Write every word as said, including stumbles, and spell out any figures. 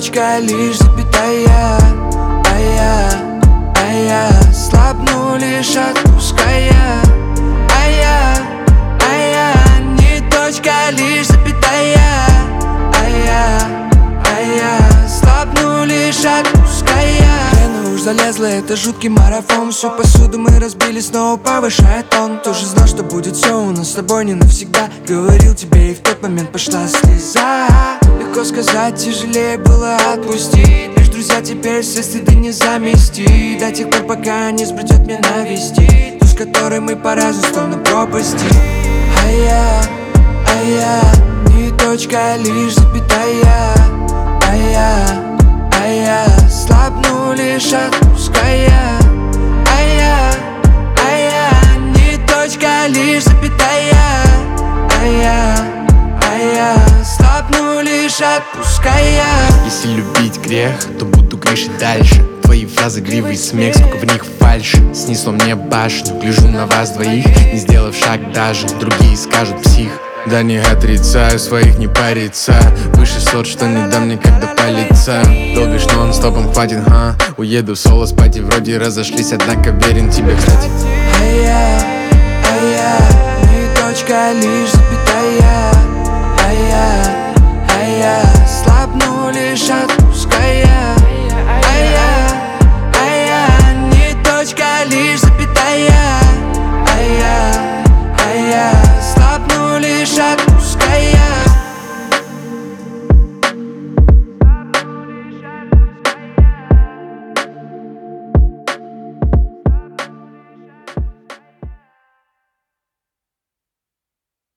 точка, лишь запятая. А я, а я слабну, лишь отпуская. А я, а я не точка, лишь запятая. А я, а я слабну, лишь отпуская. Вены уж залезла, это жуткий марафон. Всю посуду мы разбили, снова повышая тон. Ты же знал, что будет все у нас с тобой не навсегда. Говорил тебе, и в тот момент пошла слеза. Легко сказать, тяжелее было отпустить. Лишь друзья теперь все стыды не заместить. До тех пор, пока не сбродет меня навестить ту, с которой мы по разные стороны пропасти. А я, а я не точка, лишь запятая. А я, а я слабну, лишь отпуская. А я, а я не точка, лишь запятая. А я, а я слабну, лишь отпуская. Если любить грех, то буду грешить дальше. Твои фразы, гривы и смех, сколько в них фальши. Снесло мне башню, гляжу на вас двоих, не сделав шаг даже. Другие скажут псих. Да не отрицаю, своих не порицаю. Выше сот, что не дам никогда палиться. Долбишь нон-стопом, хватит, ха. Уеду в соло спать и вроде разошлись, однако верен тебе, кстати. А я, а я не точка, лишь